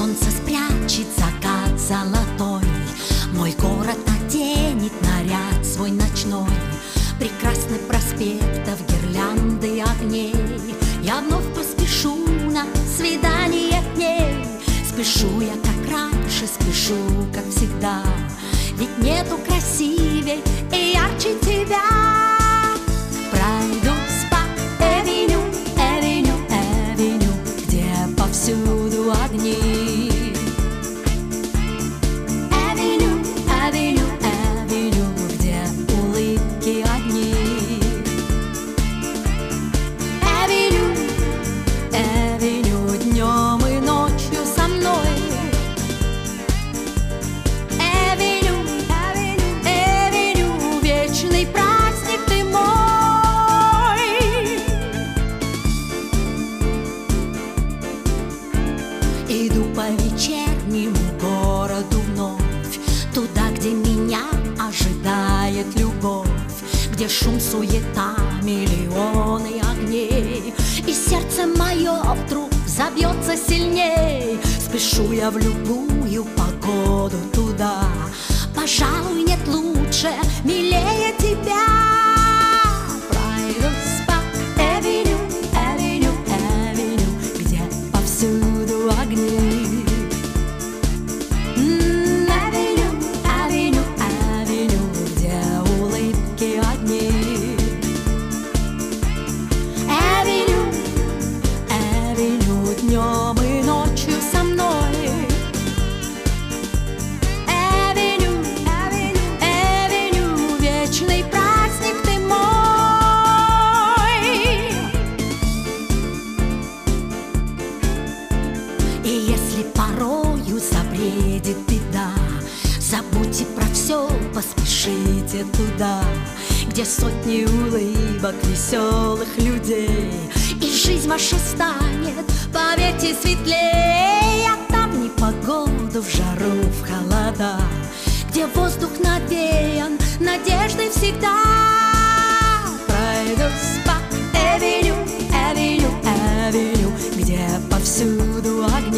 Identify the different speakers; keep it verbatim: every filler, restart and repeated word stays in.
Speaker 1: солнце спрячет закат золотой, мой город оденет наряд свой ночной. Прекрасных проспектов, гирлянды огней, я вновь поспешу на свидание к ней. Спешу я, как раньше, спешу, как всегда, ведь нету красивей и ярче тебя. Пройдусь по Эвеню, Эвеню, Эвеню, где повсюду огни. Эвеню, Эвеню, Эвеню, где улыбки одни. Эвеню, Эвеню, днем и ночью со мной. Эвеню, Эвеню, Эвеню, вечный праздник ты мой. Иду по вечернему городу вновь, туда, где меня ожидает любовь, где шум, суета, миллионы огней, и сердце мое вдруг забьется сильней. Спешу я в любую погоду туда, пожалуй, нет лучше, милее тебя. Пройдусь по Эвеню, Эвеню, Эвеню, где повсюду огни. М, Эвеню, Эвеню, Эвеню, где улыбки одни. Эвеню, Эвеню, днем и ночью со мной. Эвеню, Эвеню, Эвеню, вечный праздник ты мой. И если порою забредет беда, забудьте про все, поспешите туда, где сотни улыбок веселых людей, и жизнь ваша станет, поверьте, светлее. А там в непогоду, в жару, в холода, где воздух навеян надеждой всегда. Пройдусь по Эвеню, Эвеню, Эвеню, где повсюду огни.